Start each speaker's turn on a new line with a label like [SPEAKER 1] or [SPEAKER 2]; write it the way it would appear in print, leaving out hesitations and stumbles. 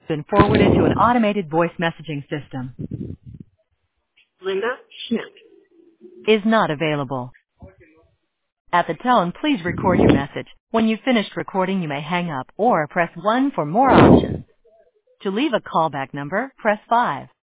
[SPEAKER 1] Been forwarded to an automated voice messaging system.
[SPEAKER 2] Linda Schmidt.
[SPEAKER 1] Is not available. At the tone, please record your message. When you've finished recording, you may hang up or press 1 for more options. To leave a callback number, press 5.